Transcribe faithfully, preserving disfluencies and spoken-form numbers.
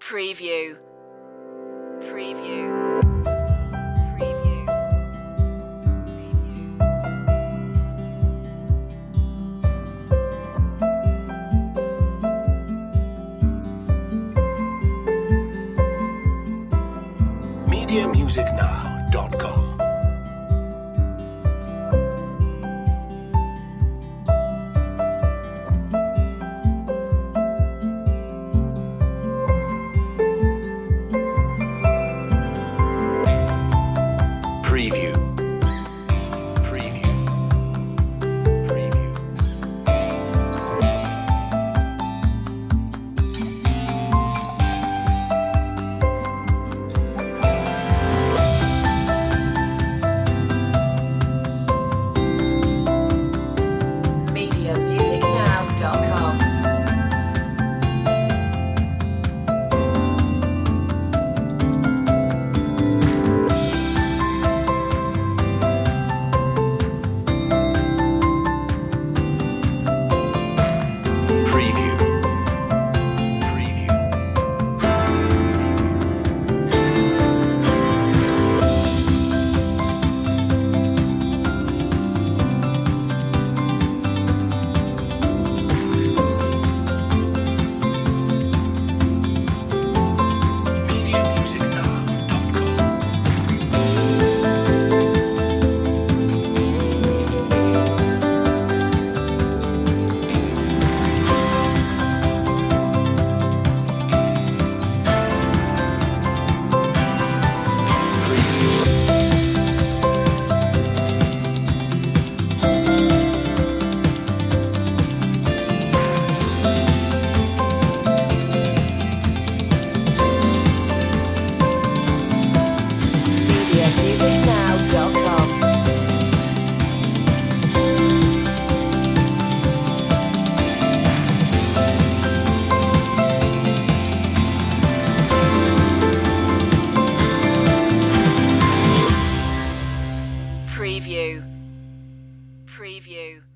Preview. Preview. media music now dot com. Preview. Preview. Preview. media music now dot com. Preview. Preview. media music now dot com. media music now dot com. Preview. Preview.